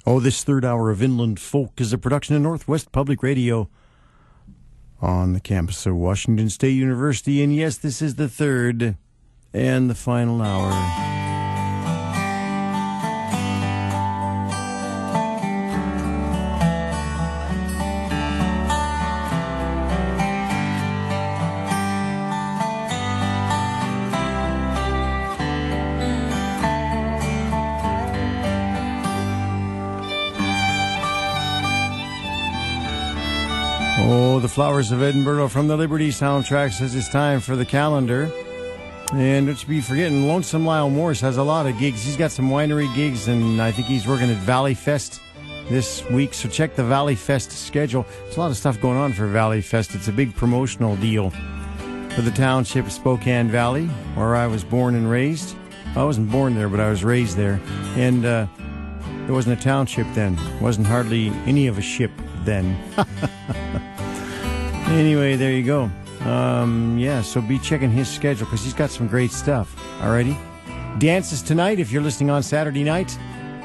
Oh, this third hour of Inland Folk is a production of Northwest Public Radio on the campus of Washington State University. And yes, this is the third and the final hour. Oh, the Flowers of Edinburgh from the Liberty soundtrack says it's time for the calendar. And don't you be forgetting, Lonesome Lyle Morris has a lot of gigs. He's got some winery gigs, and I think he's working at Valley Fest this week. So check the Valley Fest schedule. There's a lot of stuff going on for Valley Fest. It's a big promotional deal for the township of Spokane Valley, where I was born and raised. I wasn't born there, but I was raised there. And there wasn't a township then. Wasn't hardly any of a ship then. Anyway, there you go. So be checking his schedule because he's got some great stuff. Alrighty? Dances tonight if you're listening on Saturday night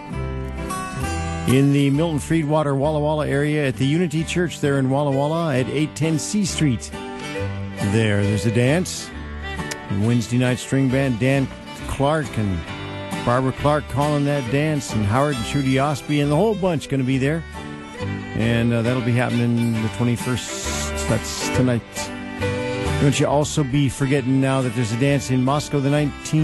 in the Milton Friedwater Walla Walla area at the Unity Church there in Walla Walla at 810 C Street. There's a dance. Wednesday night string band Dan Clark and Barbara Clark calling that dance, and Howard and Trudy Osby and the whole bunch going to be there. And that'll be happening the 21st. That's tonight. Don't you also be forgetting now that there's a dance in Moscow, the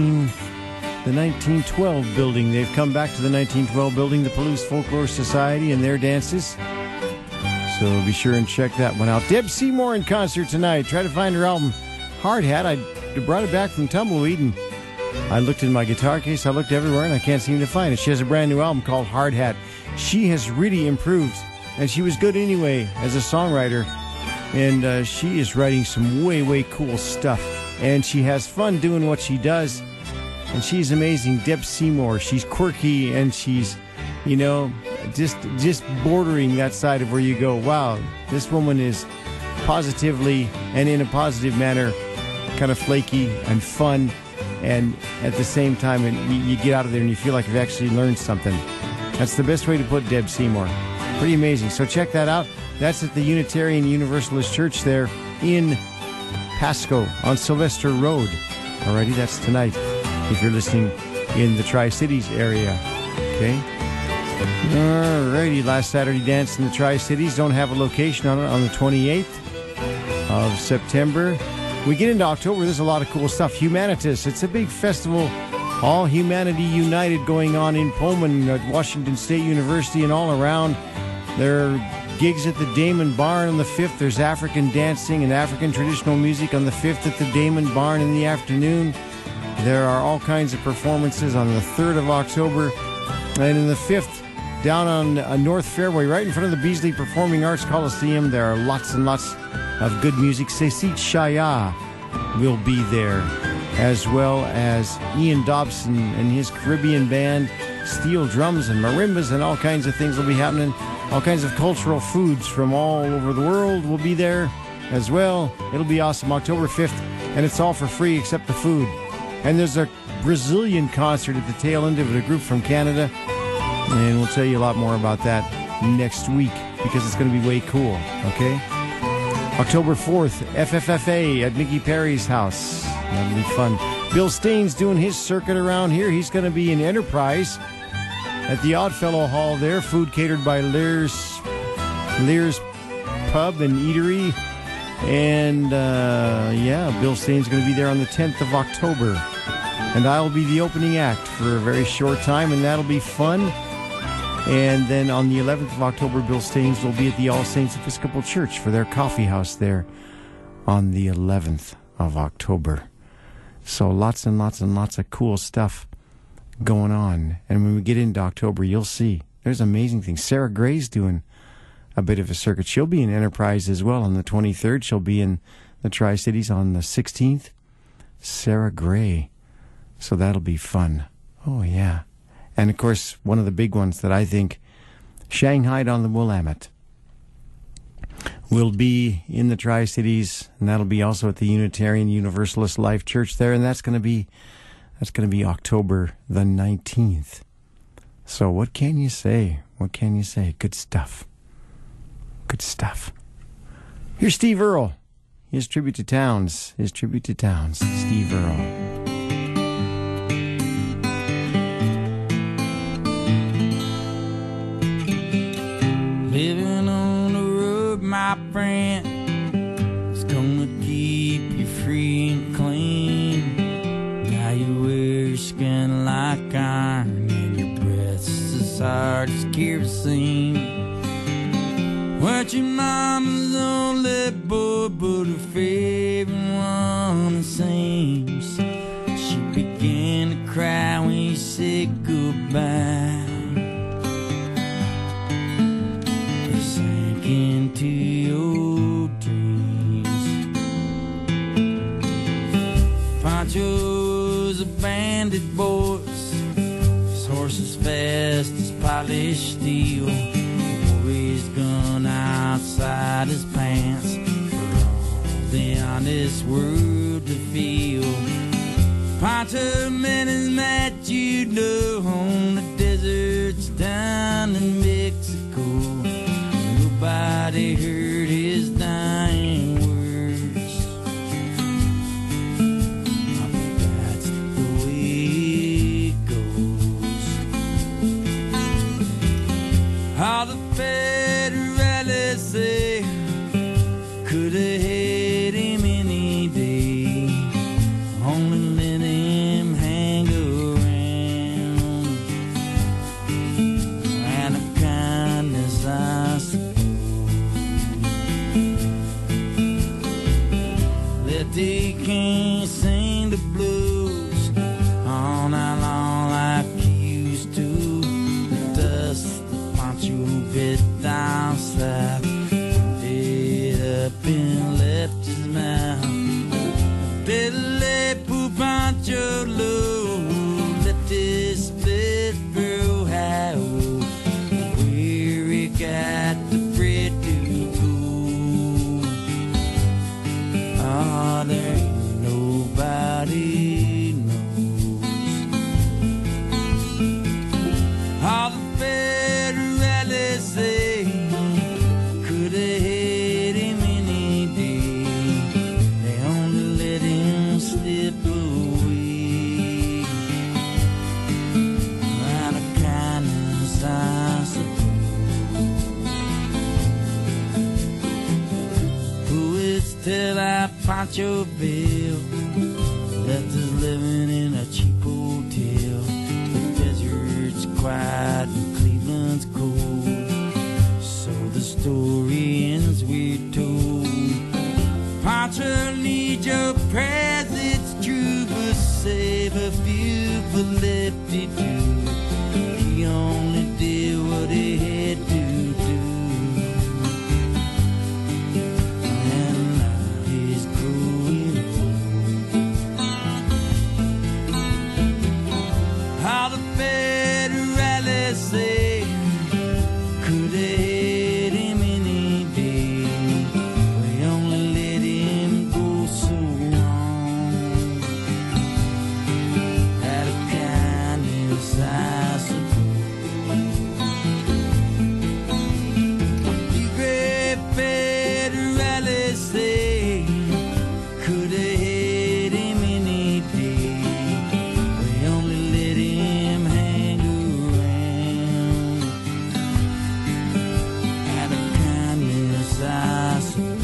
1912 building. They've come back to the 1912 building, the Palouse Folklore Society, and their dances. So be sure and check that one out. Deb Seymour in concert tonight. Try to find her album, Hard Hat. I brought it back from Tumbleweed, and I looked in my guitar case. I looked everywhere, and I can't seem to find it. She has a brand new album called Hard Hat. She has really improved, and she was good anyway as a songwriter. And she is writing some way, way cool stuff. And she has fun doing what she does. And she's amazing. Deb Seymour. She's quirky, and she's, just bordering that side of where you go, wow, this woman is positively and in a positive manner kind of flaky and fun. And at the same time, you get out of there and you feel like you've actually learned something. That's the best way to put Deb Seymour. Pretty amazing. So check that out. That's at the Unitarian Universalist Church there in Pasco on Sylvester Road. Alrighty, that's tonight if you're listening in the Tri-Cities area. Okay? Alrighty, last Saturday dance in the Tri-Cities. Don't have a location on it on the 28th of September. We get into October, there's a lot of cool stuff. Humanitas, it's a big festival. All Humanity United going on in Pullman at Washington State University and all around. There are gigs at the Damon Barn on the 5th. There's African dancing and African traditional music on the 5th at the Damon Barn in the afternoon. There are all kinds of performances on the 3rd of October. And in the 5th, down on North Fairway, right in front of the Beasley Performing Arts Coliseum, there are lots and lots of good music. Cecit Shaya will be there, as well as Ian Dobson and his Caribbean band, steel drums and marimbas and all kinds of things will be happening. All kinds of cultural foods from all over the world will be there as well. It'll be awesome. October 5th, and it's all for free except the food. And there's a Brazilian concert at the tail end of it, a group from Canada. And we'll tell you a lot more about that next week because it's going to be way cool, okay? October 4th, FFFA at Mickey Perry's house. That'll be fun. Bill Staines doing his circuit around here. He's going to be in Enterprise at the Oddfellow Hall there. Food catered by Lear's Pub and Eatery. And, Bill Staines is going to be there on the 10th of October. And I'll be the opening act for a very short time, and that'll be fun. And then on the 11th of October, Bill Staines will be at the All Saints Episcopal Church for their coffee house there on the 11th of October. So lots and lots and lots of cool stuff going on. And when we get into October, you'll see there's amazing things. Sarah Gray's doing a bit of a circuit. She'll be in Enterprise as well on the 23rd. She'll be in the Tri-Cities on the 16th. Sarah Gray. So that'll be fun. Oh, yeah. And, of course, one of the big ones that I think, Shanghai on the Willamette, will be in the Tri-Cities, and that'll be also at the Unitarian Universalist Life Church there, and that's going to be October the 19th. So what can you say? What can you say? Good stuff. Good stuff. Here's Steve Earle. His tribute to Towns. Steve Earle. Living on the road, my friend, it's gonna keep you free and clean. Now you wear your skin like iron and your breath's as hard as kerosene. Weren't your mama's only boy, but her favorite one, it seems. She began to cry when you said goodbye. Into your dreams. Pancho's a bandit boy, his horse is fast as polished steel. Wore his gun outside his pants for all the honest world to feel. Pancho met his match, you know, on the deserts down in Mexico. Nobody heard his dying words, but that's the way it goes. How the Federalists say could have had him any day, only let him hang around. And of kindness I suppose. They can't sing the blues all night long like he used to. The dust the Pancho bit down south, did up and left his mouth. Billy Poo Pancho low, left his split girl high, where he got the bread to go. Oh, there ain't nobody knows how the Federalists say could have had him any day. They only let him slip away out of kindness, I suppose. Poets tell our Pancho Bill left us living in a cheap hotel. The desert's quiet and Cleveland's cold, so the story ends, we're told. Pancho needs your prayers, it's true, but save a few for lefty do. He only did what he had to do. How the Federalists say could have had him any day. We only let him go so long. Out of kindness, I suppose. The great Federalists say could have had him any day. We only let him hang around out of kindness, I suppose.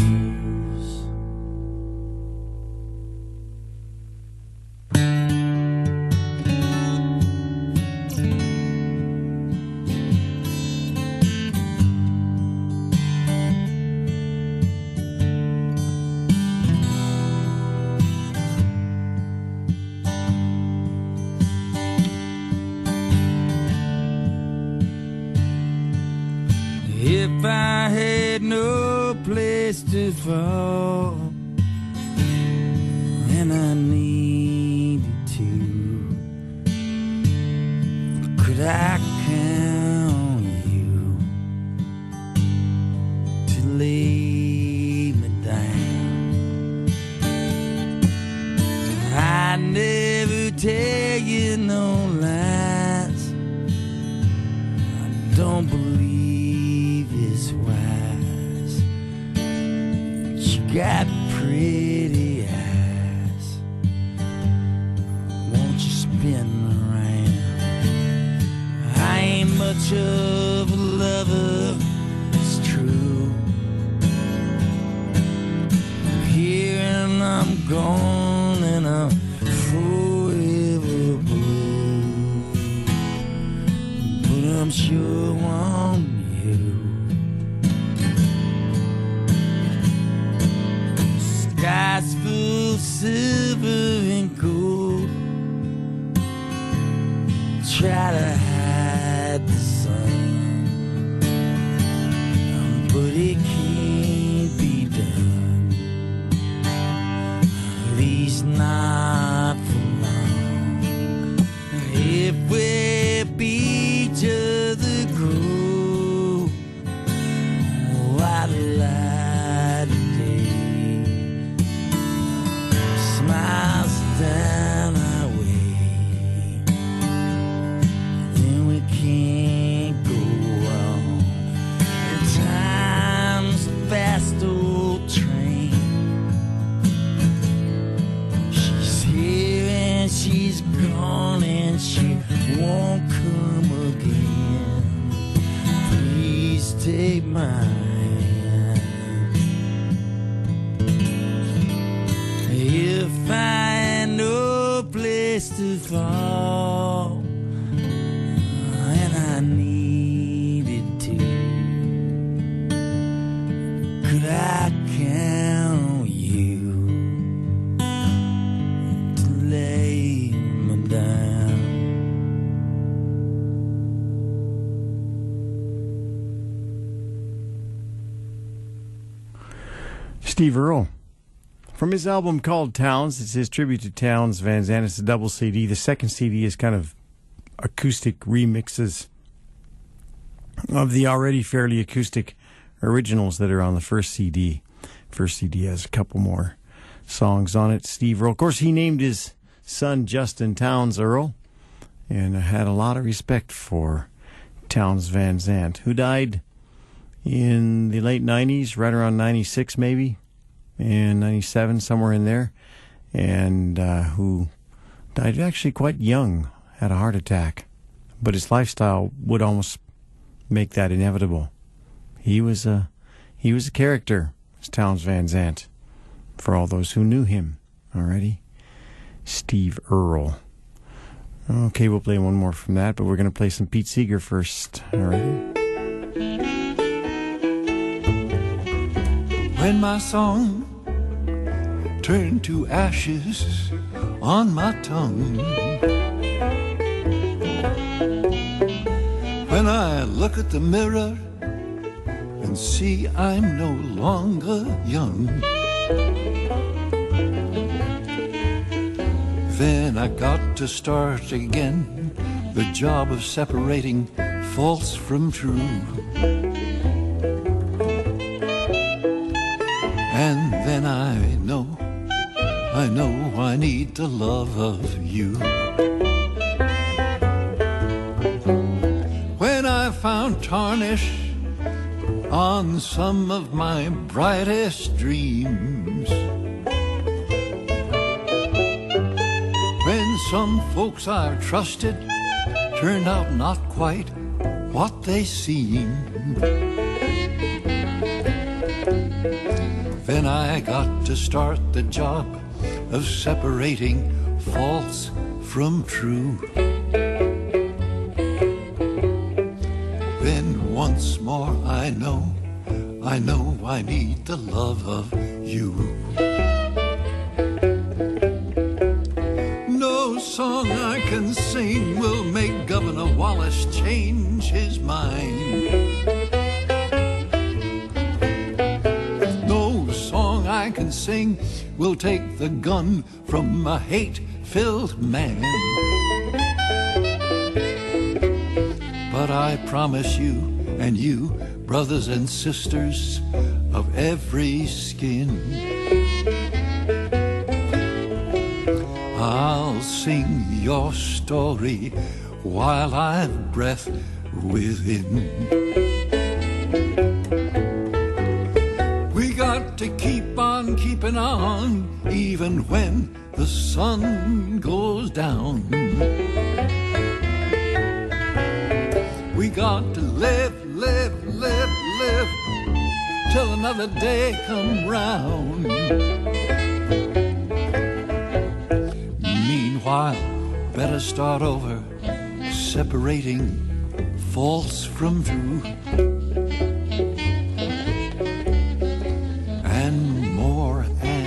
If I had no place to fall and I needed to, could I count on you to lay me down? I never tell you no lies. I don't believe got pretty eyes. Won't you spin around? I ain't much of a lover, it's true. Here and I'm gone and I'm forever blue. But I'm sure on you. Skies full of silver and gold. Try to hide the sun, but it can't be done. At least not for long. If we beat each other grow, I'd lie today. Smiles down our way, then we can't go on. And time's a fast old train. She's here and she's gone and she won't come again. Please take my hand. If I had no place to fall and I needed to, could I count on you to lay me down? Steve Earle. From his album called Towns, it's his tribute to Townes Van Zandt. It's a double CD. The second CD is kind of acoustic remixes of the already fairly acoustic originals that are on the first CD. First CD has a couple more songs on it. Steve Earle. Of course, he named his son Justin Townes Earle, and had a lot of respect for Townes Van Zandt, who died in the late 90s, right around 96 maybe, and 97, somewhere in there, and who died actually quite young, had a heart attack. But his lifestyle would almost make that inevitable. He was a character, as Townes Van Zandt, for all those who knew him already. Steve Earle. Okay, we'll play one more from that, but we're going to play some Pete Seeger first. All right. When my song turned to ashes on my tongue, when I look at the mirror and see I'm no longer young, then I got to start again the job of separating false from true. And then I know I need the love of you. When I found tarnish on some of my brightest dreams, when some folks I've trusted turned out not quite what they seemed, then I got to start the job of separating false from true. Then once more I know I need the love of you. No song I can sing will make Governor Wallace change his mind. I can sing will take the gun from a hate-filled man. But I promise you, and you, brothers and sisters of every skin, I'll sing your story while I've breath within. We got to keep on keeping on even when the sun goes down. We got to live, live, live, live till another day come round. Meanwhile, better start over, separating false from true. And more,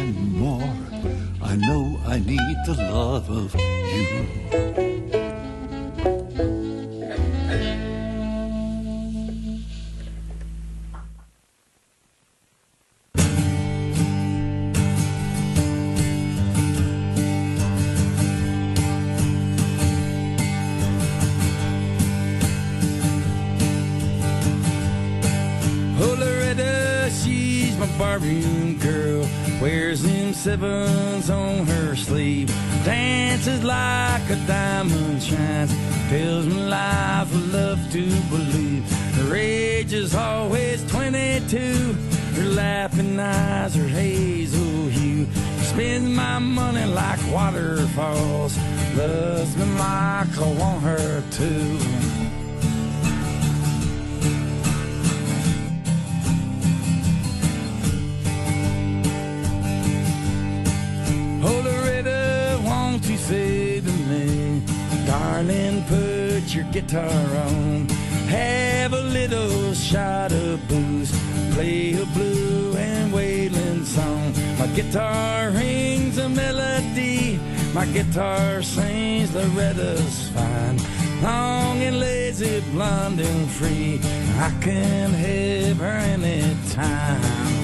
I know I need the love of you. Barroom girl wears them sevens on her sleeve, dances like a diamond shines, tells me life I love to believe. Her age is always 22, her laughing eyes are hazel hue, spends my money like waterfalls, loves me like I want her to. Say to me, darling, put your guitar on, have a little shot of booze, play a blue and wailing song. My guitar rings a melody, my guitar sings Loretta's fine, long and lazy, blonde and free, I can have her anytime.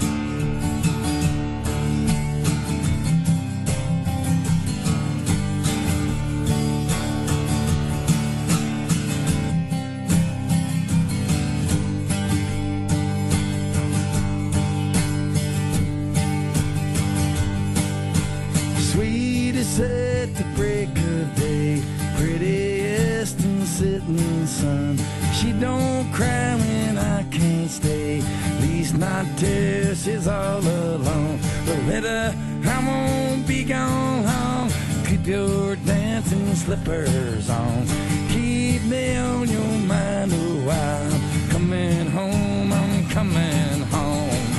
At the break of day, prettiest in setting sun. She don't cry when I can't stay, least not till she's all alone. Loretta, I won't be gone long. Keep your dancing slippers on. Keep me on your mind a while. I'm coming home, I'm coming home.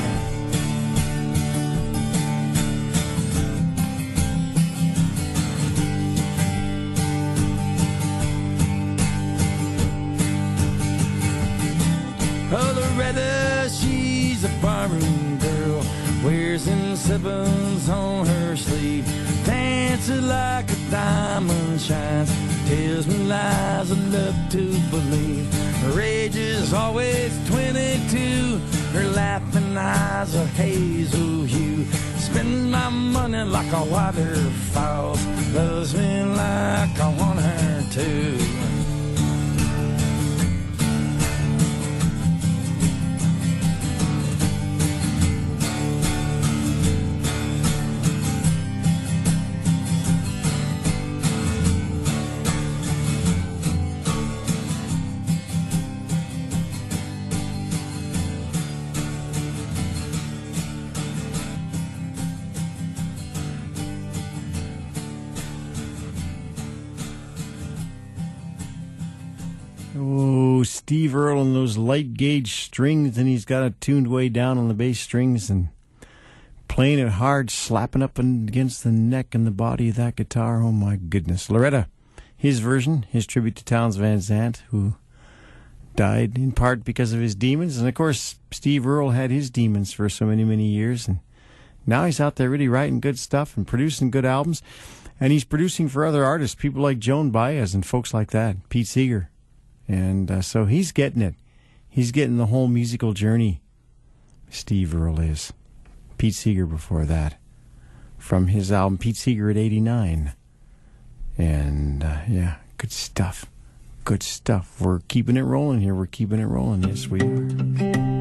Loretta, she's a barroom girl, wears them sevens on her sleeve, dances like a diamond shines, tells me lies I love to believe. Her age is always 22, her laughing eyes are hazel hue, spends my money like a waterfall, loves me like I want her to. Steve Earle and those light gauge strings, and he's got it tuned way down on the bass strings and playing it hard, slapping up against the neck and the body of that guitar. Oh my goodness. Loretta, his version, his tribute to Townes Van Zandt, who died in part because of his demons. And of course, Steve Earle had his demons for so many, many years, and now he's out there really writing good stuff and producing good albums. And he's producing for other artists, people like Joan Baez and folks like that, Pete Seeger. And so he's getting it. He's getting the whole musical journey. Steve Earle is. Pete Seeger before that. From his album Pete Seeger at 89. And yeah, good stuff. Good stuff. We're keeping it rolling here. We're keeping it rolling. Yes, we are.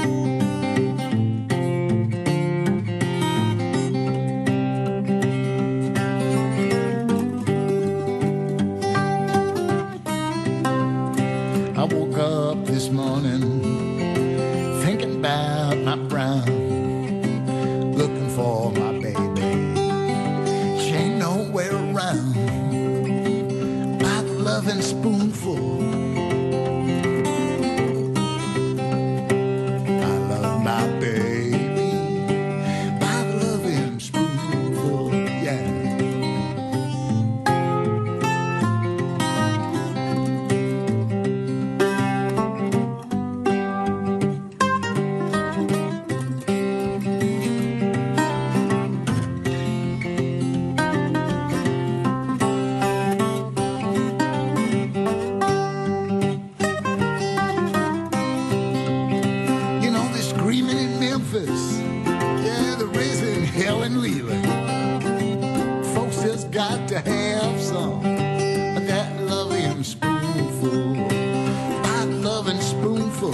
This morning, thinking about my brown, looking for Memphis, yeah, the raising hell in Leland. Folks just got to have some of that loving spoonful, that loving spoonful.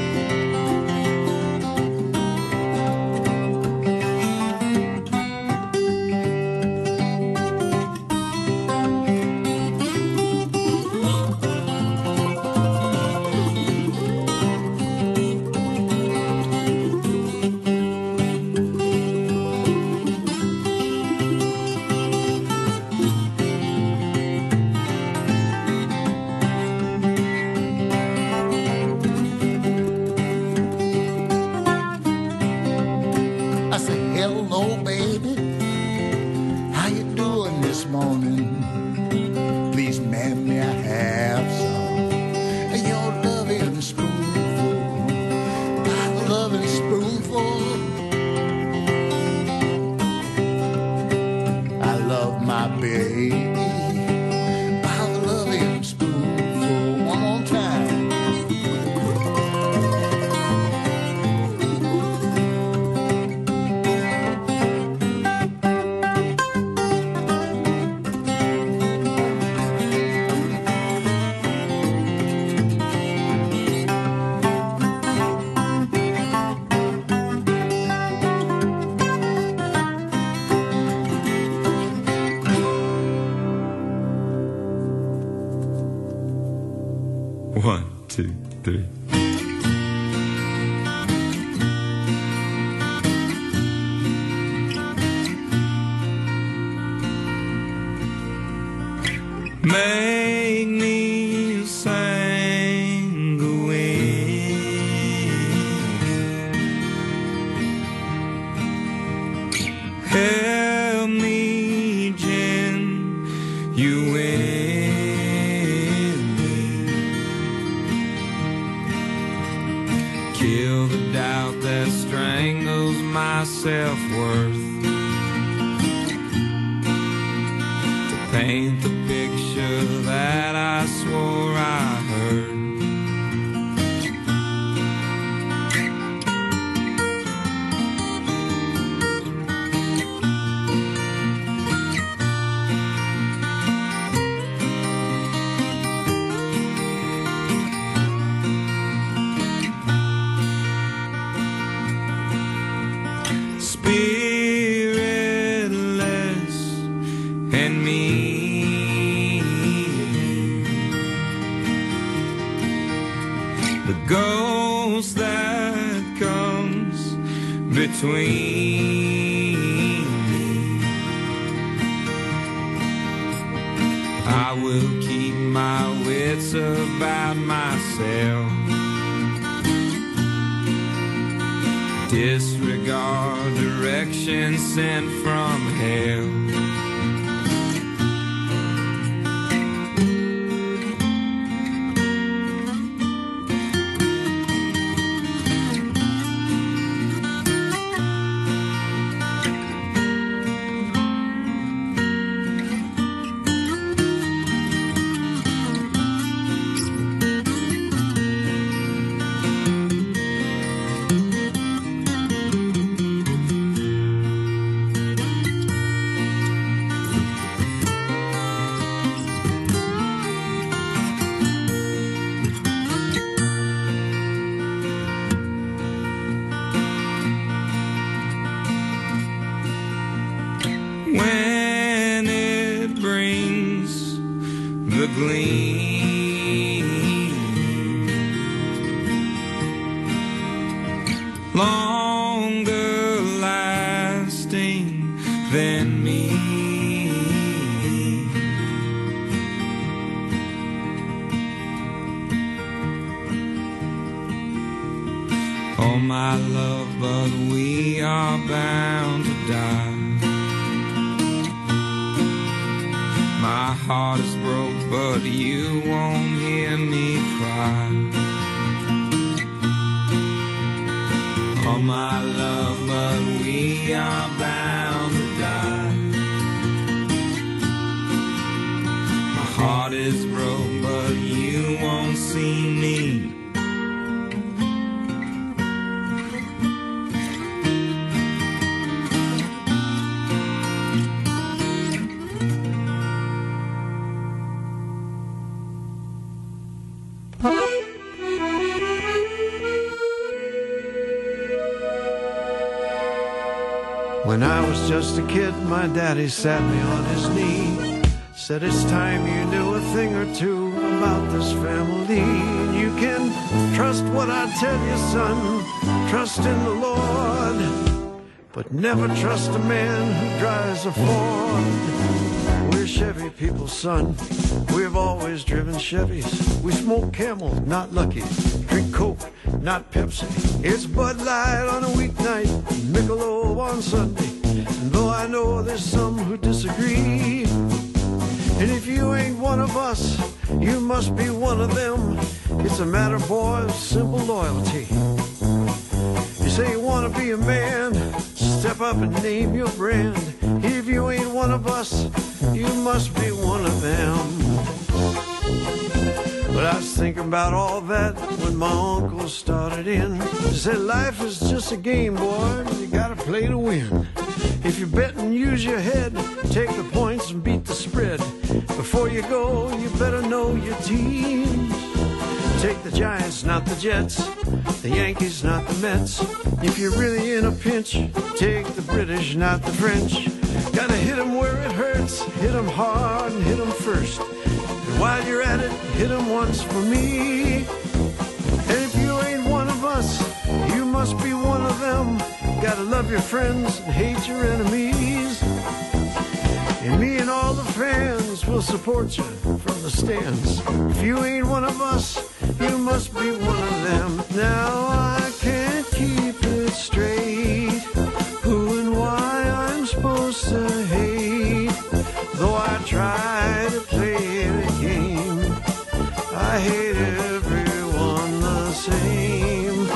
One, two, three. Make me sanguine, help me genuine, kill the doubt that strangles my self-worth, to paint the picture that I swore I heard. Spiritless and mean, the ghost that comes between me. I will keep my wits about myself, disregard direction sent from hell. When it brings the gleam, longer lasting than me, oh my love, but we are bound to die. My heart is broke, but you won't hear me cry. Oh my love, but we are bound to die. My heart is broke, but you won't see me. When I was just a kid, my daddy sat me on his knee. Said it's time you knew a thing or two about this family. You can trust what I tell you, son. Trust in the Lord, but never trust a man who drives a Ford. We're Chevy people, son. We've always driven Chevys. We smoke Camel, not Lucky. Drink Coke, not Pepsi. It's Bud Light on a weeknight, Michelob on Sunday. And though I know there's some who disagree, and if you ain't one of us, you must be one of them. It's a matter, boy, of simple loyalty. You say you want to be a man, step up and name your brand. If you ain't one of us, you must be one of them. But I was thinking about all that when my uncle started in. He said life is just a game, boy, you gotta play to win. If you bet and use your head, take the points and beat the spread. Before you go, you better know your team. Take the Giants, not the Jets. The Yankees, not the Mets. If you're really in a pinch, take the British, not the French. Gotta hit 'em where it hurts, hit 'em hard and hit 'em first. And while you're at it, hit 'em once for me. And if you ain't one of us, you must be one of them. Gotta love your friends and hate your enemies. And me and all the fans will support you from the stands. If you ain't one of us, you must be one of them. Now I can't keep it straight, who and why I'm supposed to hate. Though I try to play the game, I hate everyone the same.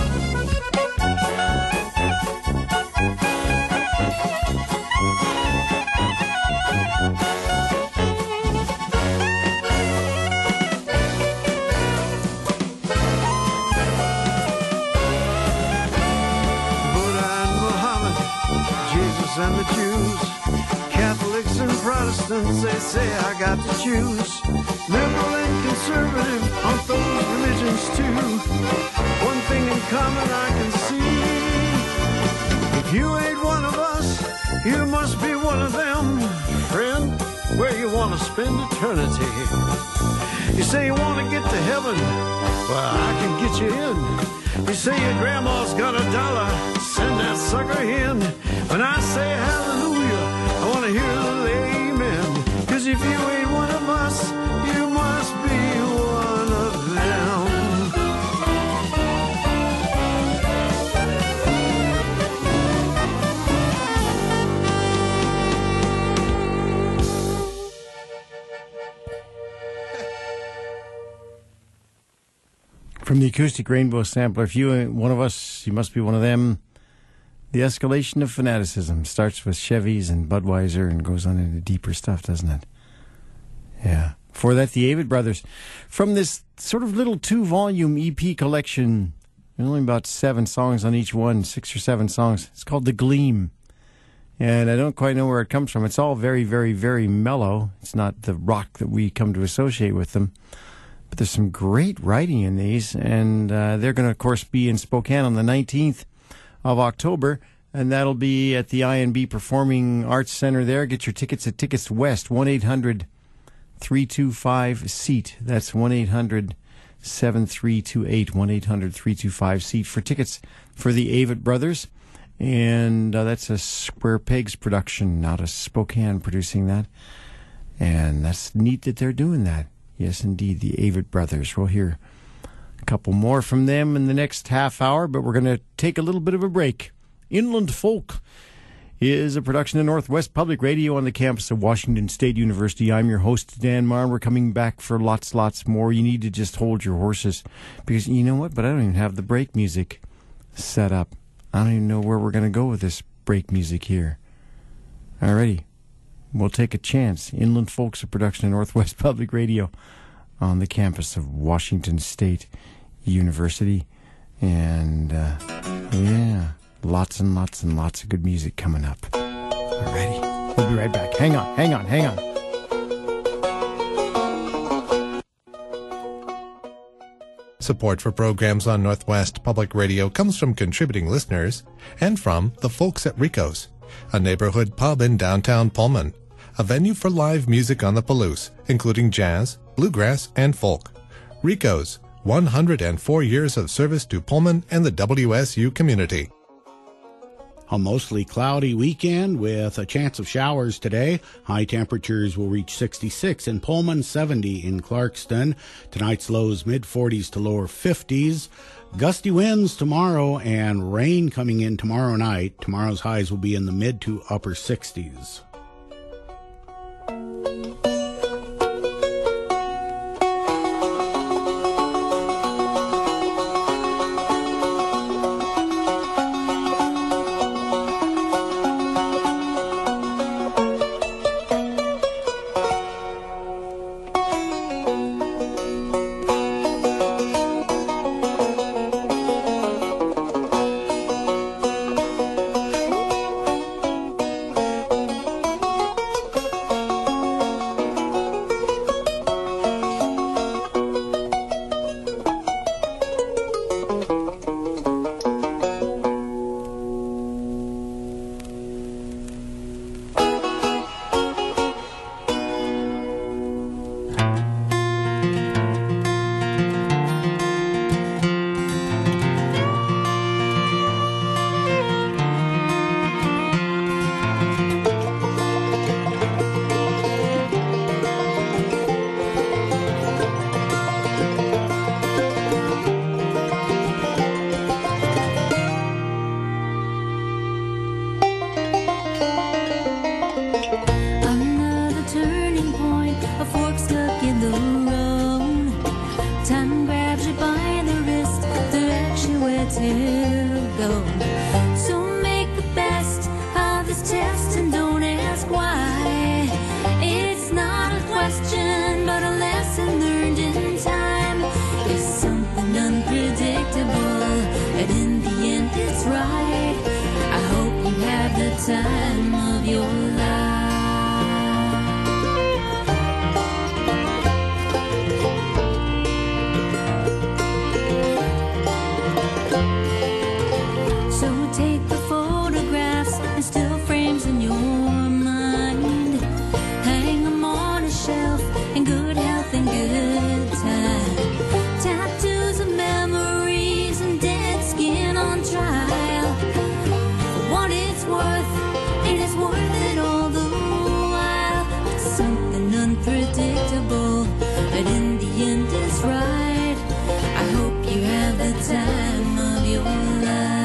And the Jews, Catholics and Protestants, they say I got to choose. Liberal and conservative, aren't those religions too? One thing in common I can see: if you ain't one of us, you must be one of them. Friend, where you want to spend eternity? You say you want to get to heaven, well, I can get you in. You say your grandma's got $1, send that sucker in. When I say hallelujah, I want to hear a little amen. 'Cause if you ain't one of us, you must be one of them. From the Acoustic Rainbow Sampler, if you ain't one of us, you must be one of them. The escalation of fanaticism starts with Chevys and Budweiser and goes on into deeper stuff, doesn't it? Yeah. Before that, the Avett Brothers. From this sort of little 2-volume EP collection, only about 7 songs on each one, 6 or 7 songs. It's called The Gleam. And I don't quite know where it comes from. It's all very, very, very mellow. It's not the rock that we come to associate with them. But there's some great writing in these. And they're going to, of course, be in Spokane on the 19th of October. And that'll be at the I&B Performing Arts Center there. Get your tickets at Tickets West, 1-800-325-SEAT. That's 1-800-7328, 1-800-325-SEAT for tickets for the Avett Brothers. And that's a Square Pegs production, not a Spokane producing that. And that's neat that they're doing that. Yes, indeed, the Avett Brothers. We'll hear a couple more from them in the next half hour, but we're going to take a little bit of a break. Inland Folk is a production of Northwest Public Radio on the campus of Washington State University. I'm your host, Dan Marr. We're coming back for lots more. You need to just hold your horses because you know what? But I don't even have the break music set up. I don't even know where we're going to go with this break music here. Alrighty. We'll take a chance. Inland Folk's a production of Northwest Public Radio on the campus of Washington State University. And, yeah, lots and lots and lots of good music coming up. Alrighty. We'll be right back. Hang on. Support for programs on Northwest Public Radio comes from contributing listeners and from the folks at Rico's. a neighborhood pub in downtown Pullman, a venue for live music on the Palouse, including jazz, bluegrass, and folk. Rico's, 104 years of service to Pullman and the WSU community. A mostly cloudy weekend with a chance of showers today. High temperatures will reach 66 in Pullman, 70 in Clarkston. Tonight's lows mid-40s to lower 50s. Gusty winds tomorrow and rain coming in tomorrow night. Tomorrow's highs will be in the mid to upper 60s. Time of your life. So take the photographs and still frames in your mind. Hang them on a shelf in good health and good time. Tattoos of memories and dead skin on trial. For what it's worth, it is worth it all the while. Something unpredictable, but in the end is right. I hope you have the time of your life.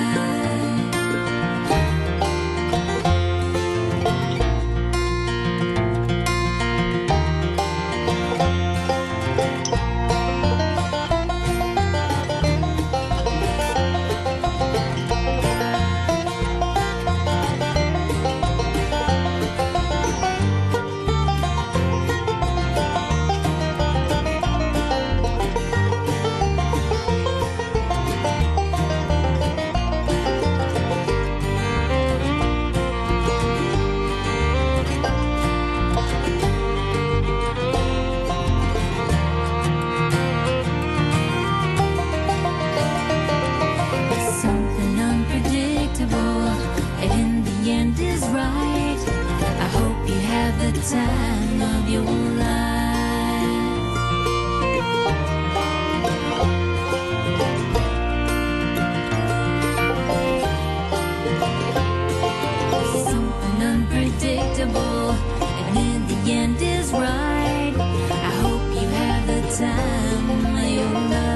Something unpredictable, and in the end is right. I hope you have the time of your life. Something unpredictable, and in the end is right. I hope you have the time of your life.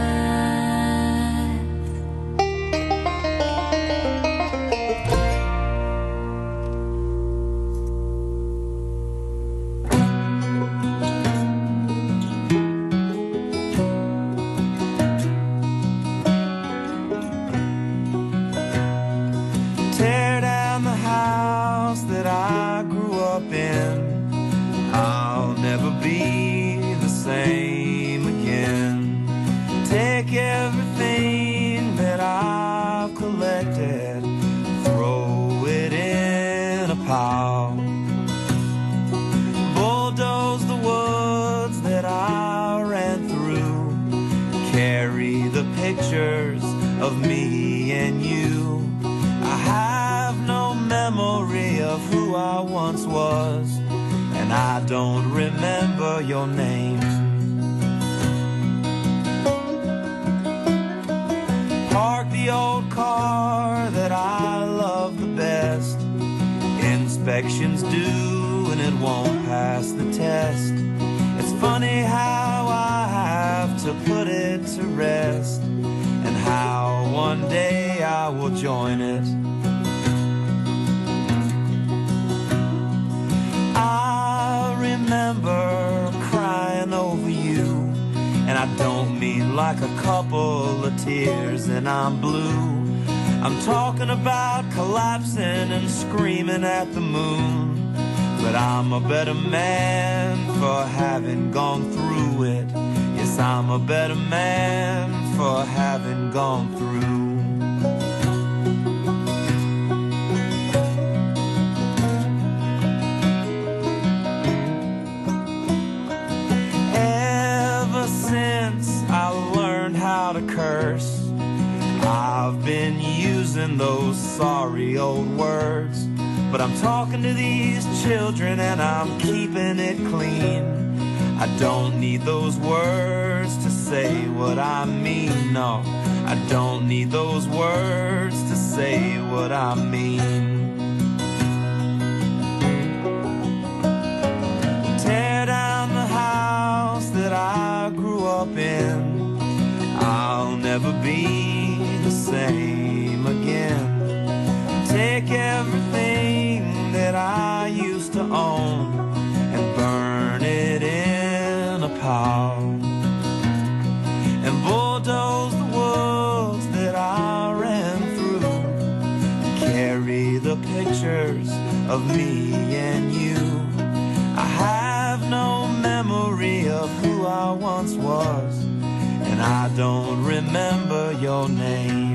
Tear down the house that I grew up in. I'll never be the same again. Take everything that I've collected, throw it in a pile. Bulldoze the woods that I ran through. Carry the pictures of me and you. I have no memory and I don't remember your name. Park the old car that I love the best. Inspections due and it won't pass the test. It's funny how I have to put it to rest, and how one day I will join it. I remember crying over you, and I don't mean like a couple of tears and I'm blue. I'm talking about collapsing and screaming at the moon. But I'm a better man for having gone through it. Yes, I'm a better man for having gone through. Ever since I learned how to curse, I've been using those sorry old words. But I'm talking to these children and I'm keeping it clean. I don't need those words to say what I mean, no. I don't need those words to say what I mean. Tear down the house that I grew up in. I'll never be the same again. Take everything that I used to own and burn it in a pile, and bulldoze the woods that I ran through, and carry the pictures of me and you. I have no memory of who I once was, and I don't remember your name.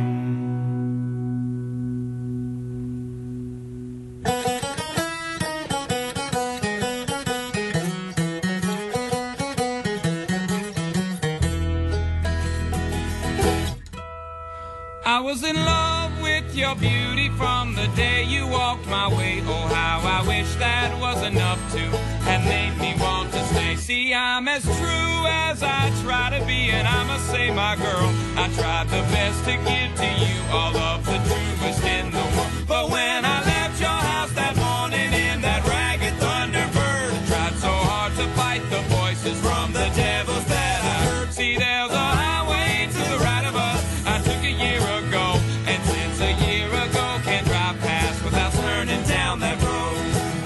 I was in love with your beauty from the day you walked my way. Oh, how I wish that was enough to have made me want to stay. See, I'm as true as I try to be, and I must say, my girl, I tried the best to give to you all of the truest in the world. But when I left your house that morning in that ragged Thunderbird, I tried so hard to fight the voices from the devils that I heard. See, there's a highway to the right of us I took a year ago, and since a year ago can't drive past without turning down that road.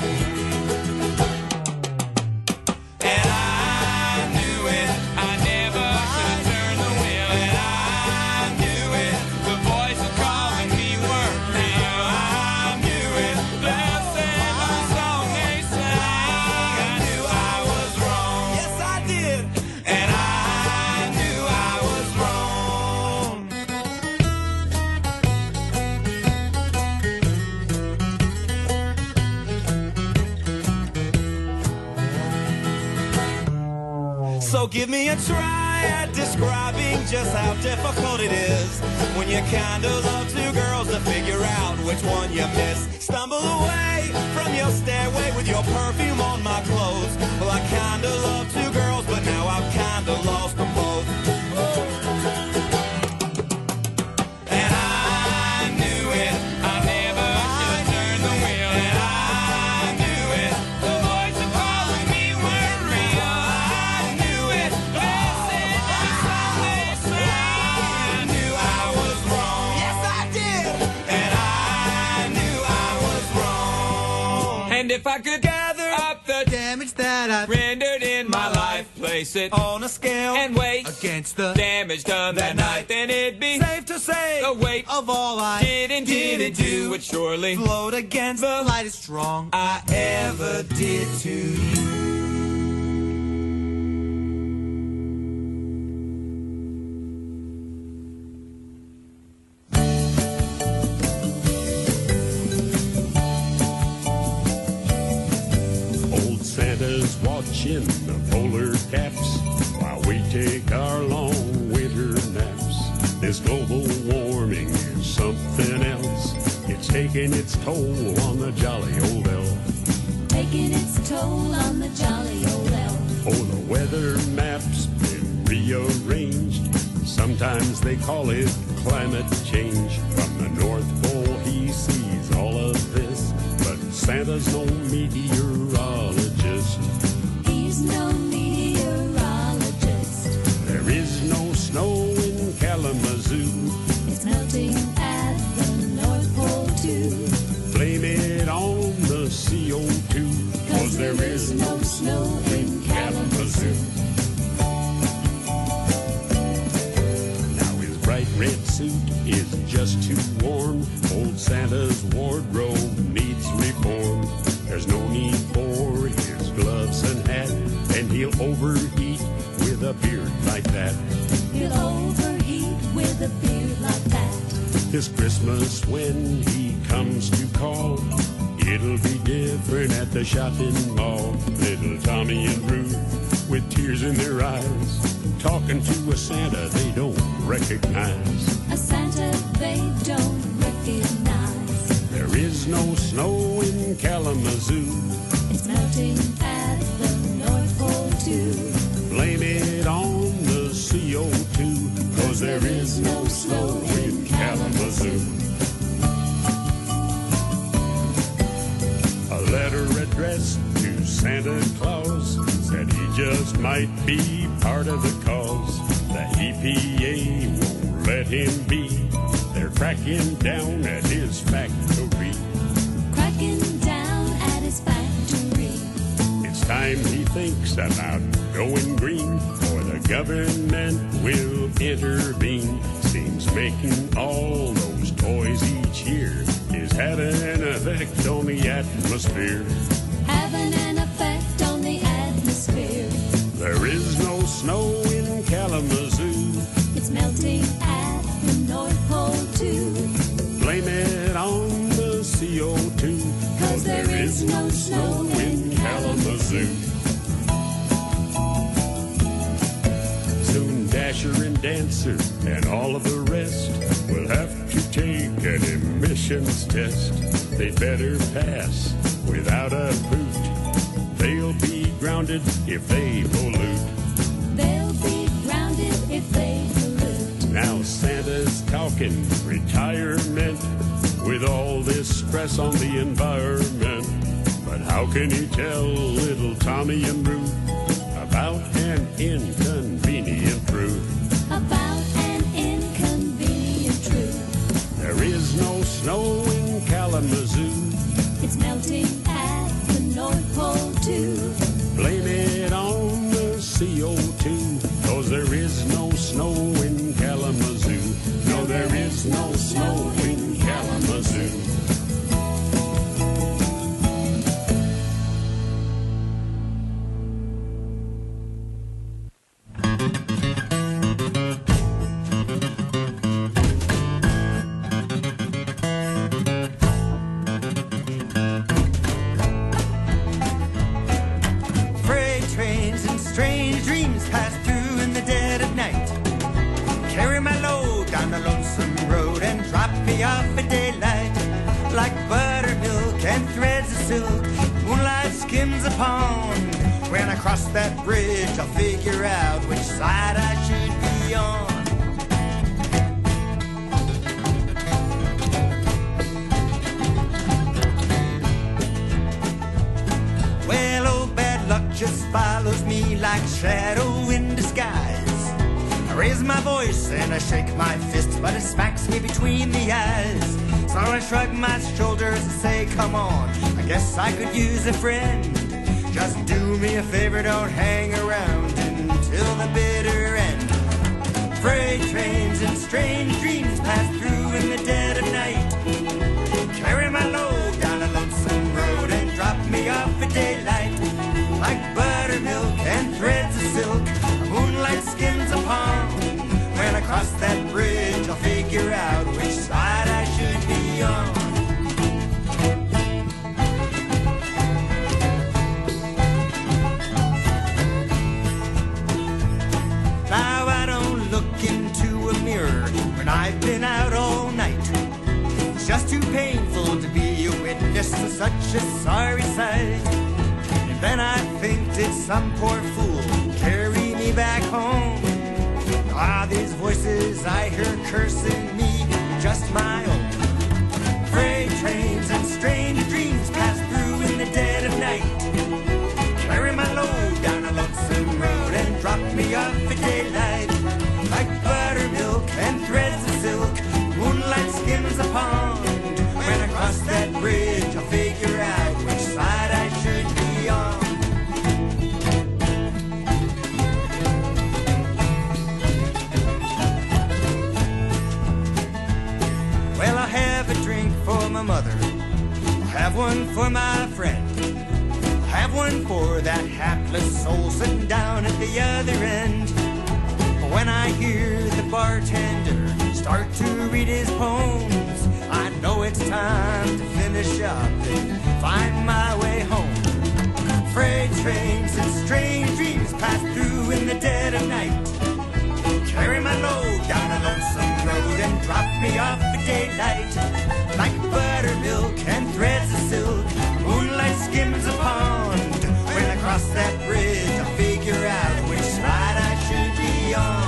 And I knew it, I never should have turned the wheel. And I knew it, the voice calling me weren't real. I knew it, listen to the song they sang. I knew I was wrong. Yes, I did. And I knew I was wrong. So give me a try at describing just how difficult it is when you kinda love two girls to figure out which one you miss. Stumble away from your stairway with your perfume on my clothes. Well, I kinda love two girls, but now I've kinda lost them both. And I knew it, I never should have turned the wheel. And I knew it, the voice calling me weren't real. I knew it, listen to the song they sang. I knew I was wrong. Yes, I did. And I knew I was wrong. And if I could gather up the Damage that I rendered in my life, place it on a scale and weigh against the damage done that night, then it'd be safe to say the weight of all I didn't do would surely float against the lightest wrong I ever did to you. Old Santa's watching the polar caps while we take our long winter naps. This global warming is something else. It's taking its toll on the jolly old elf. taking its toll on the jolly old elf. Oh, the weather map's been rearranged. Sometimes they call it climate change. From the North Pole he sees all of this, but Santa's no meteorologist. He's no meteorologist. There is no snow in Kalamazoo. It's melting at the North Pole too. Blame it on the CO2, 'cause there is no snow in Kalamazoo. Now his bright red suit is just too warm. Old Santa's wardrobe needs reform. There's no need for his gloves and hat, and he'll overheat with a beard like that. He'll overheat with a beard like that. This Christmas when he comes to call, it'll be different at the shopping mall. Little Tommy and Ruth with tears in their eyes, talking to a Santa they don't recognize. A Santa they don't recognize. There is no snow in Kalamazoo. It's melting at the North Pole too. Blame it on the CO2, 'cause there is no snow in Kalamazoo. A letter addressed to Santa Claus said he just might be part of the cause. The EPA won't let him be. They're cracking down at his factory. Cracking down at his factory. It's time he thinks about going green, or the government will intervene. Seems making all those toys each year is having an effect on the atmosphere. Having an effect on the atmosphere. There is no snow in Kalamazoo. It's melting at the North Pole too. Blame it on the CO2, 'Cause there is no snow in Kalamazoo. Soon Dasher and Dancer and all of the rest will have to take an emissions test. They better pass without a hoot. They'll be grounded if they pollute. They'll be grounded if they pollute. Now Santa's talking retirement with all this stress on the environment. But how can he tell little Tommy and Ruth about an inconvenient truth? About an inconvenient truth. There is no snow in Kalamazoo. It's melting at the North Pole too. Blame it on the CO2, 'cause there is no snow in Kalamazoo. No, there is no snow in Kalamazoo. Freight trains and strange dreams pass through in the dead of night. Carry my load down the lonesome road and drop me off at daylight. Like buttermilk and threads of silk, moonlight skims a pond. When I cross that bridge, I'll figure out which side I should be on. Well, old bad luck just follows me like shadow in disguise. I raise my voice and I shake my fist, but it smacks me between the eyes. So I shrug my shoulders and say, come on, I guess I could use a friend. Just do me a favor, don't hang around until the bitter end. Freight trains and strange dreams pass through in the dead of night. Carry my load down a lonesome road and drop me off at daylight. Like buttermilk and threads of silk, moonlight skims a pond. When I cross that bridge, I'll figure out which side I should be on. Now I don't look into a mirror when I've been out all night. It's just too painful to be away witness to such a sorry sight. And then I think, did some poor fool carry me back home? Ah, these voices I hear cursing me, just my own. Freight trains and strange dreams pass through in the dead of night. Carry my load down a lonesome road and drop me off at daylight. Like buttermilk and threads of silk, moonlight skims a pond. When I cross that bridge, I'll figure out which side I should be on. Well, I'll have a drink for my mother, I'll have one for my friend, I'll have one for that hapless soul sitting down at the other end. When I hear the bartender start to read his poems, I know it's time to finish up and find my way home. Freight trains and strange dreams pass through in the dead of night. Carry my load down a lonesome road and drop me off at daylight. Like buttermilk and threads of silk, moonlight skims a pond. When I cross that bridge, I'll figure out which side I should be on.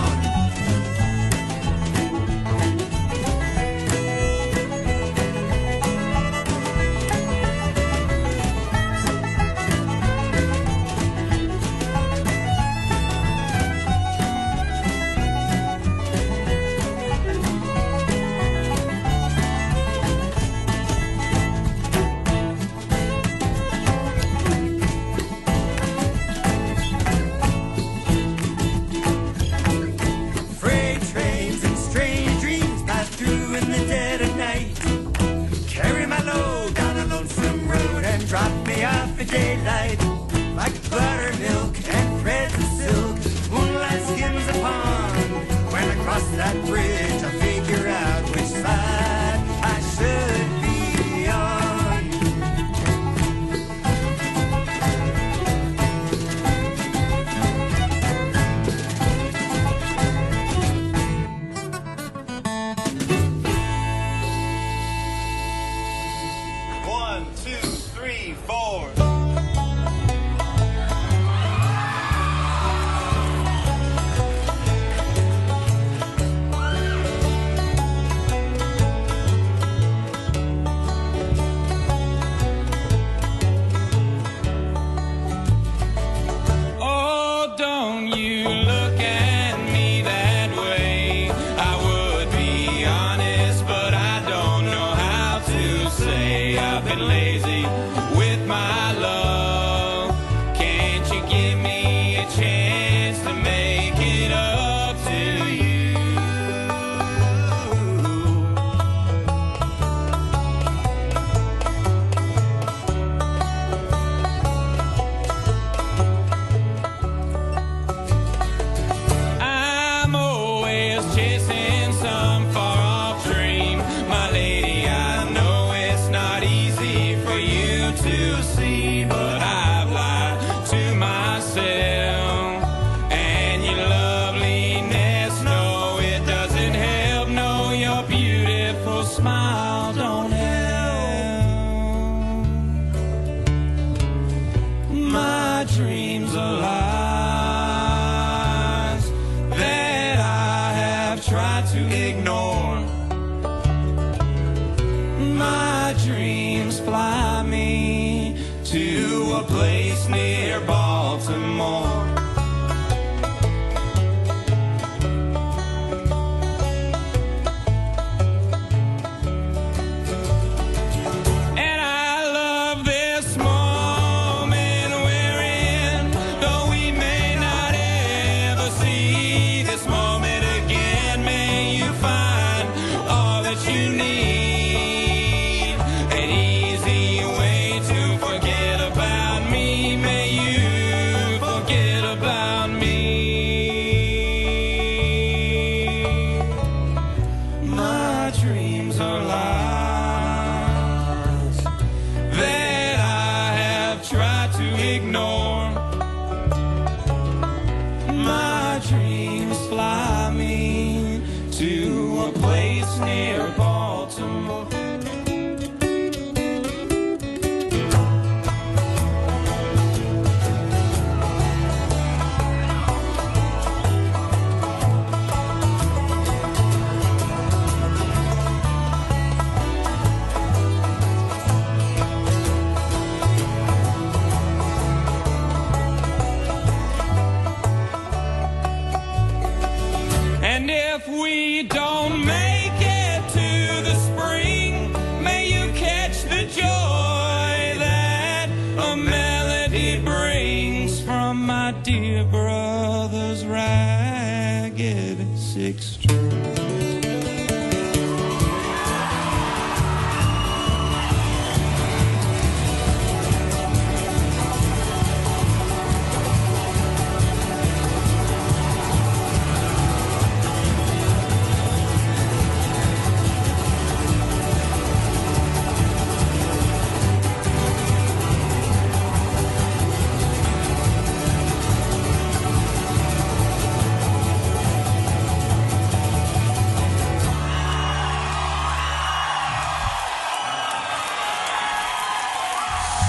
Daylight, like buttermilk and threads of silk, moonlight skims a pond. When I cross that bridge, I figure out which side I should be on. One, two, three, four. Lazy with my love. Can't you give me a chance to make it up to you? I'm always chasing some far-off dream, my lady. I know it's not easy for you to see, but I've lied to myself. And your loveliness, no, it doesn't help. No, your beautiful smile don't help. My dreams are lies that I have tried to ignore. My dreams fly me to a place near Baltimore. And I love this moment we're in, though we may not ever see this moment again. May you find all that you need, an easy way to forget about me. May you forget about me. My dreams are lies that I have tried to ignore. My dreams fly me to a place near Baltimore.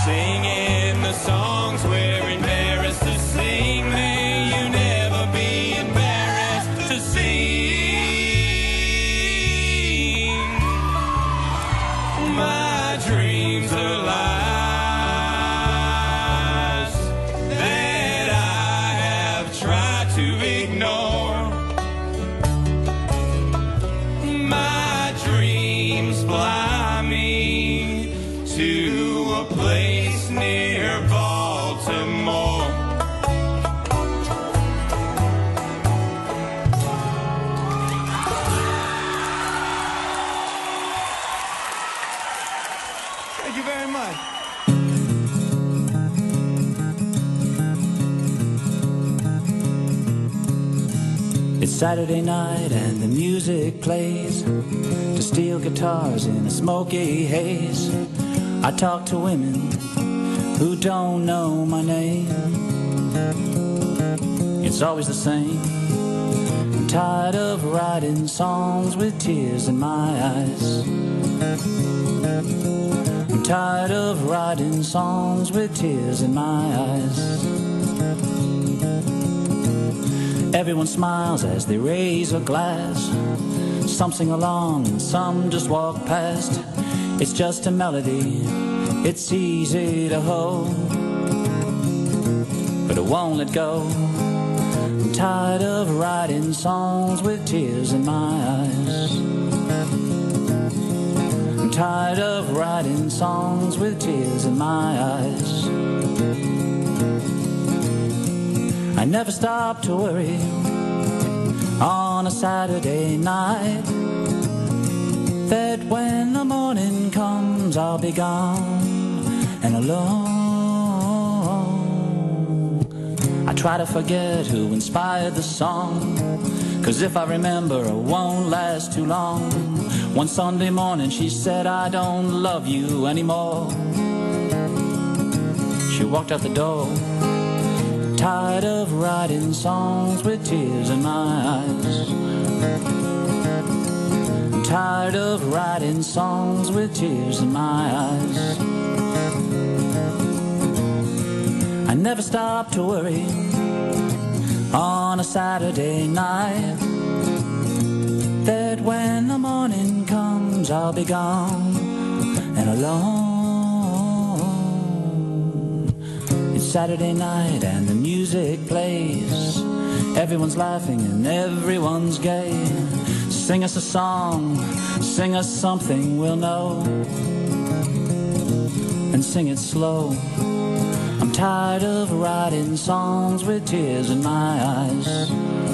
Singing the songs we're embarrassed to sing. May you never be embarrassed to sing. My dreams are lies that I have tried to ignore. My dreams fly me to a place near Baltimore. Thank you very much. It's Saturday night and the music plays to steel guitars in a smoky haze. I talk to women who don't know my name. It's always the same. I'm tired of writing songs with tears in my eyes. I'm tired of writing songs with tears in my eyes. Everyone smiles as they raise a glass. Some sing along and some just walk past. It's just a melody, it's easy to hold, but I won't let go. I'm tired of writing songs with tears in my eyes. I'm tired of writing songs with tears in my eyes. I never stop to worry on a Saturday night, that when the morning comes I'll be gone and alone. I try to forget who inspired the song, 'cause if I remember it won't last too long. One Sunday morning she said, I don't love you anymore. She walked out the door. Tired of writing songs with tears in my eyes. I'm tired of writing songs with tears in my eyes. I never stop to worry on a Saturday night, that when the morning comes I'll be gone and alone. Saturday night and the music plays. Everyone's laughing and everyone's gay. Sing us a song, sing us something we'll know, and sing it slow. I'm tired of writing songs with tears in my eyes.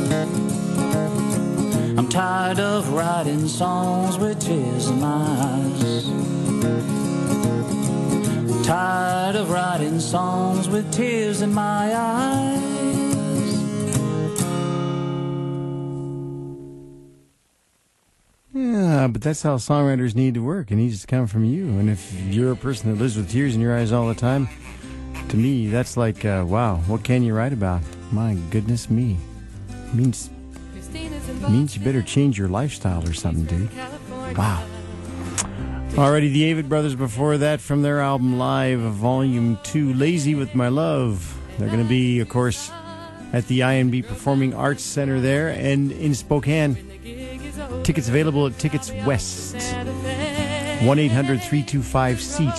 I'm tired of writing songs with tears in my eyes. Tired of writing songs with tears in my eyes. Yeah, but that's how songwriters need to work. It needs to come from you. And if you're a person that lives with tears in your eyes all the time, to me, that's like, wow, what can you write about? My goodness me. Means you better change your lifestyle or something, dude. Wow. Alrighty, the Avett Brothers before that from their album Live, Volume 2, Lazy With My Love. They're going to be, of course, at the INB Performing Arts Center there and in Spokane. Tickets available at Tickets West. 1-800-325-SEAT.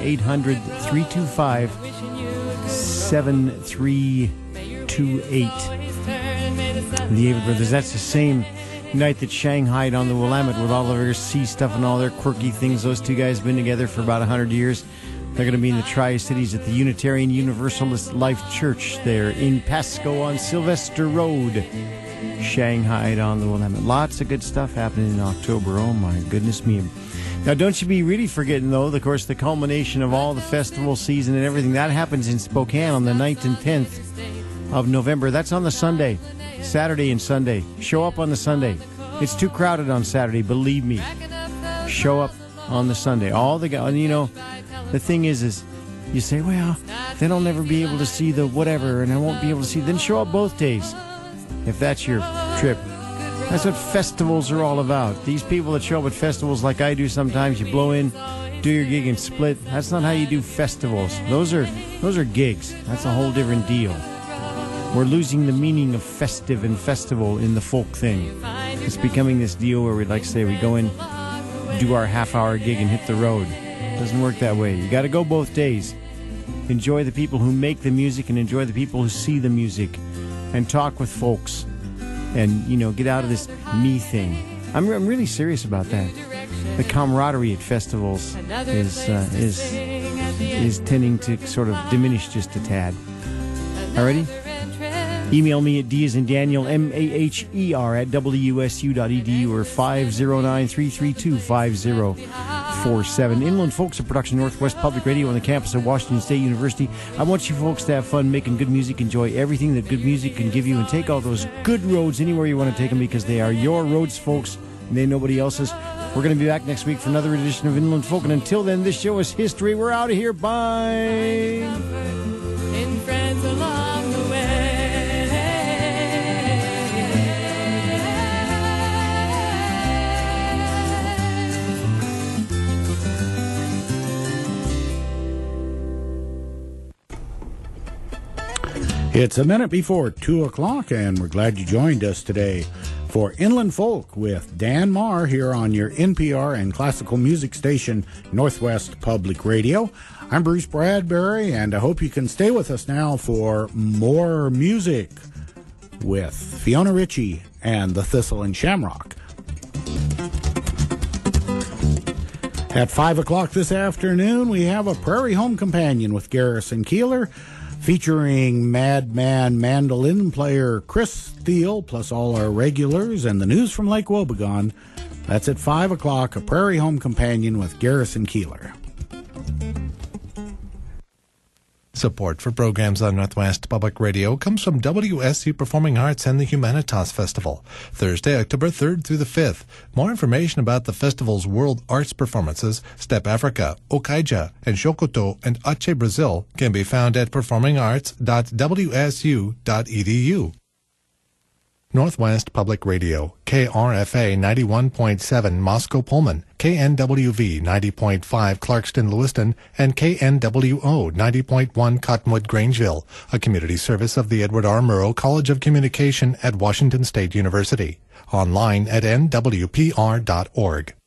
1-800-325-7328. The Avett Brothers, that's the same night that Shanghaied on the Willamette with all of their sea stuff and all their quirky things. Those two guys have been together for about 100 years. They're going to be in the Tri-Cities at the Unitarian Universalist Life Church there in Pasco on Sylvester Road. Shanghaied on the Willamette. Lots of good stuff happening in October. Oh my goodness me. Now don't you be really forgetting though, of course, the culmination of all the festival season and everything. That happens in Spokane on the 9th and 10th of November. That's on the Sunday. Saturday and Sunday. Show up on the Sunday. It's too crowded on Saturday, believe me. Show up on the Sunday. All the guys, you know, the thing is you say, well, then I'll never be able to see the whatever, and I won't be able to see. Then show up both days, if that's your trip. That's what festivals are all about. These people that show up at festivals like I do sometimes, you blow in, do your gig and split. That's not how you do festivals. Those are gigs. That's a whole different deal. We're losing the meaning of festive and festival in the folk thing. It's becoming this deal where we'd like to say we go in, do our half-hour gig and hit the road. It doesn't work that way. You got to go both days. Enjoy the people who make the music and enjoy the people who see the music, and talk with folks, and get out of this me thing. I'm really serious about that. The camaraderie at festivals is tending to sort of diminish just a tad. Alrighty? Email me at D as in Daniel, MAHER at WSU.edu or 509-332-5047. Inland Folks, a production of Northwest Public Radio on the campus of Washington State University. I want you folks to have fun making good music, enjoy everything that good music can give you, and take all those good roads anywhere you want to take them, because they are your roads, folks, and they're nobody else's. We're going to be back next week for another edition of Inland Folk, and until then, this show is history. We're out of here. Bye. In friends along the way. It's a minute before 2 o'clock, and we're glad you joined us today for Inland Folk with Dan Marr here on your NPR and classical music station, Northwest Public Radio. I'm Bruce Bradbury, and I hope you can stay with us now for more music with Fiona Ritchie and the Thistle and Shamrock. At 5 o'clock this afternoon, we have a Prairie Home Companion with Garrison Keillor, featuring Madman mandolin player Chris Steele, plus all our regulars and the news from Lake Wobegon. That's at 5 o'clock, a Prairie Home Companion with Garrison Keillor. Support for programs on Northwest Public Radio comes from WSU Performing Arts and the Humanitas Festival, Thursday, October 3rd through the 5th. More information about the festival's world arts performances, Step Africa, Okaija, and Shokoto, and Ache Brazil can be found at performingarts.wsu.edu. Northwest Public Radio, KRFA 91.7 Moscow Pullman, KNWV 90.5 Clarkston Lewiston, and KNWO 90.1 Cottonwood Grangeville, a community service of the Edward R. Murrow College of Communication at Washington State University. Online at nwpr.org.